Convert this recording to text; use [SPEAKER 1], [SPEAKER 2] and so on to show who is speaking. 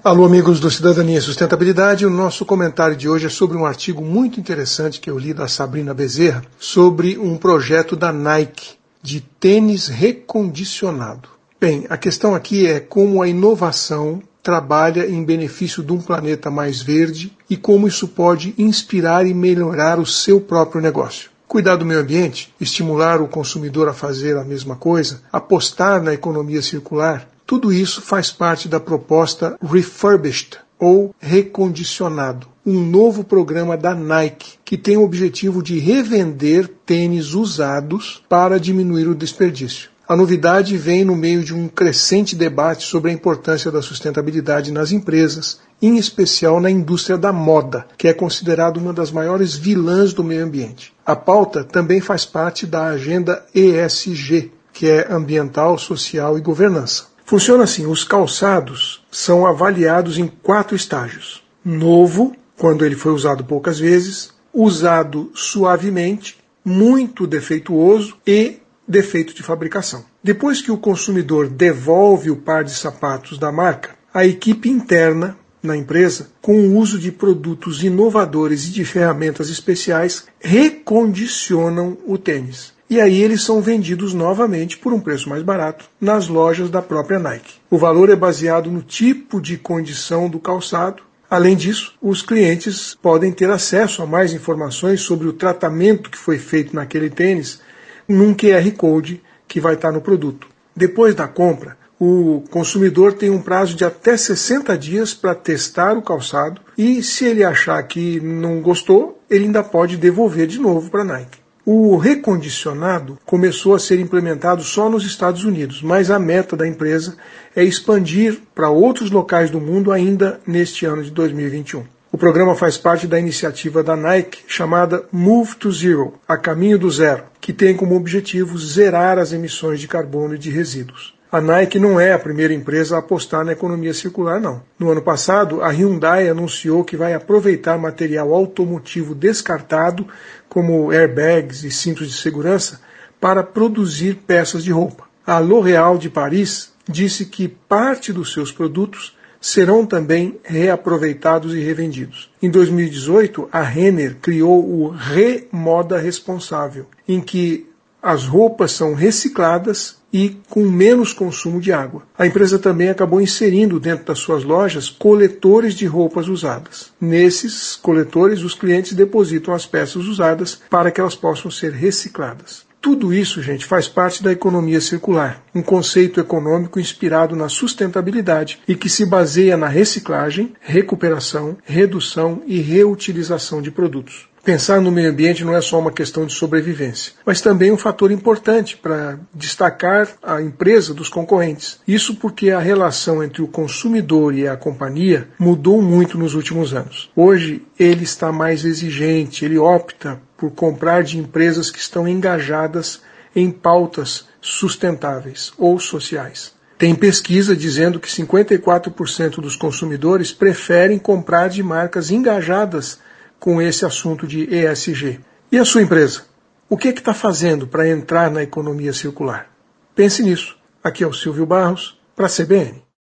[SPEAKER 1] Alô, amigos do Cidadania e Sustentabilidade. O nosso comentário de hoje é sobre um artigo muito interessante que eu li da Sabrina Bezerra sobre um projeto da Nike de tênis recondicionado. Bem, a questão aqui é como a inovação trabalha em benefício de um planeta mais verde e como isso pode inspirar e melhorar o seu próprio negócio. Cuidar do meio ambiente, estimular o consumidor a fazer a mesma coisa, apostar na economia circular, tudo isso faz parte da proposta Refurbished, ou Recondicionado, um novo programa da Nike que tem o objetivo de revender tênis usados para diminuir o desperdício. A novidade vem no meio de um crescente debate sobre a importância da sustentabilidade nas empresas, em especial na indústria da moda, que é considerada uma das maiores vilãs do meio ambiente. A pauta também faz parte da agenda ESG, que é ambiental, social e governança. Funciona assim, os calçados são avaliados em 4 estágios. Novo, quando ele foi usado poucas vezes, usado suavemente, muito defeituoso e defeito de fabricação. Depois que o consumidor devolve o par de sapatos da marca, a equipe interna na empresa, com o uso de produtos inovadores e de ferramentas especiais, recondicionam o tênis. E aí eles são vendidos novamente por um preço mais barato nas lojas da própria Nike. O valor é baseado no tipo de condição do calçado. Além disso, os clientes podem ter acesso a mais informações sobre o tratamento que foi feito naquele tênis num QR Code que vai estar no produto. Depois da compra, o consumidor tem um prazo de até 60 dias para testar o calçado e, se ele achar que não gostou, ele ainda pode devolver de novo para a Nike. O recondicionado começou a ser implementado só nos Estados Unidos, mas a meta da empresa é expandir para outros locais do mundo ainda neste ano de 2021. O programa faz parte da iniciativa da Nike chamada Move to Zero, a caminho do zero, que tem como objetivo zerar as emissões de carbono e de resíduos. A Nike não é a primeira empresa a apostar na economia circular, não. No ano passado, a Hyundai anunciou que vai aproveitar material automotivo descartado, como airbags e cintos de segurança, para produzir peças de roupa. A L'Oréal de Paris disse que parte dos seus produtos serão também reaproveitados e revendidos. Em 2018, a Renner criou o Remoda Responsável, em que as roupas são recicladas e com menos consumo de água. A empresa também acabou inserindo dentro das suas lojas coletores de roupas usadas. Nesses coletores, os clientes depositam as peças usadas para que elas possam ser recicladas. Tudo isso, gente, faz parte da economia circular, um conceito econômico inspirado na sustentabilidade e que se baseia na reciclagem, recuperação, redução e reutilização de produtos. Pensar no meio ambiente não é só uma questão de sobrevivência, mas também um fator importante para destacar a empresa dos concorrentes. Isso porque a relação entre o consumidor e a companhia mudou muito nos últimos anos. Hoje ele está mais exigente, ele opta por comprar de empresas que estão engajadas em pautas sustentáveis ou sociais. Tem pesquisa dizendo que 54% dos consumidores preferem comprar de marcas engajadas com esse assunto de ESG. E a sua empresa? O que está fazendo para entrar na economia circular? Pense nisso. Aqui é o Silvio Barros, para a CBN.